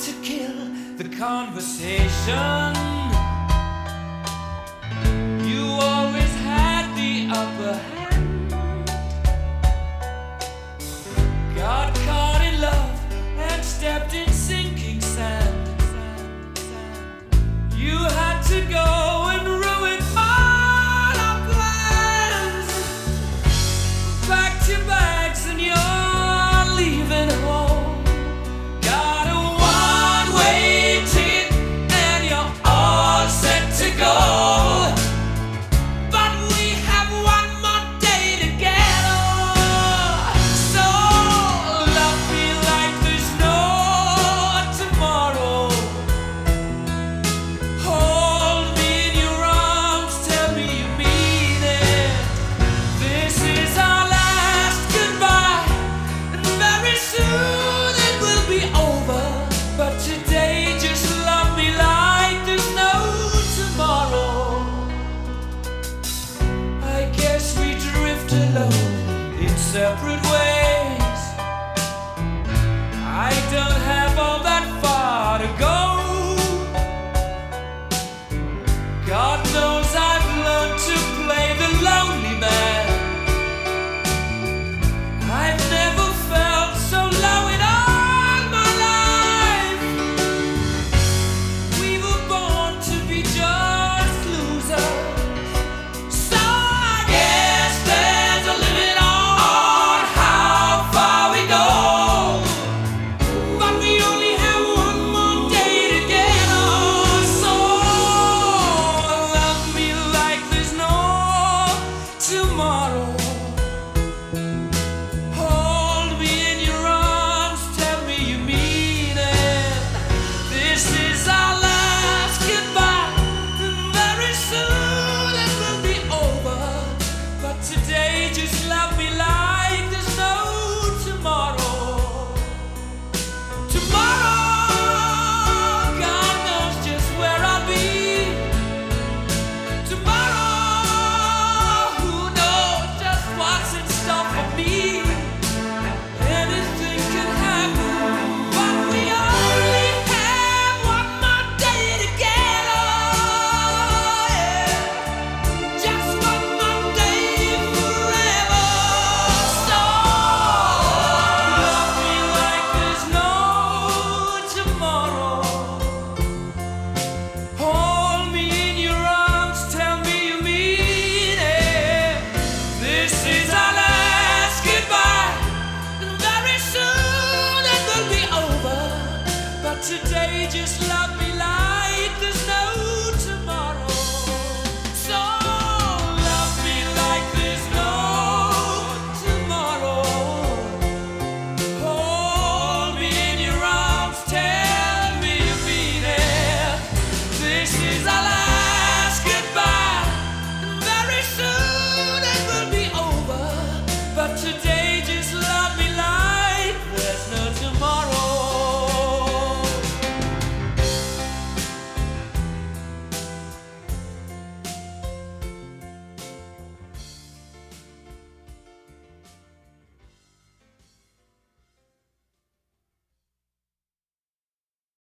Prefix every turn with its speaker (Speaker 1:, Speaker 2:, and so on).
Speaker 1: to kill the conversation. You always had the upper hand. Got caught in love and stepped in sinking sand. You had to go and ruin all our plans. Packed your bags and you're leaving home. Got a one-way ticket and you're all set to go. But we have one more day together. So love me like there's no tomorrow. Hold me in your arms, tell me you mean it. This is our last goodbye, and very soon it will be over. But today just love me like there's no tomorrow. I guess we drift alone in separate ways. I don't have all that far to go. God knows I've learned to play the lonely man. I've never felt so low in all my life. We were born to be just losers. So I guess there's a limit on how far we go. But we only have one more day together. So love me like there's no tomorrow. Hold me in your arms, tell me you mean it. This is our last goodbye, and very soon it will be over. But today just love me like there's no tomorrow. Tomorrow, God knows just where I'll be. Tomorrow, who knows just what's in store for me. Anything can happen, but we only have one more day together. Yeah. Just one more day forever. So love me like there's no tomorrow. Hold me in your arms, tell me you mean it. This is our last goodbye, and very soon it will be over. But today just love me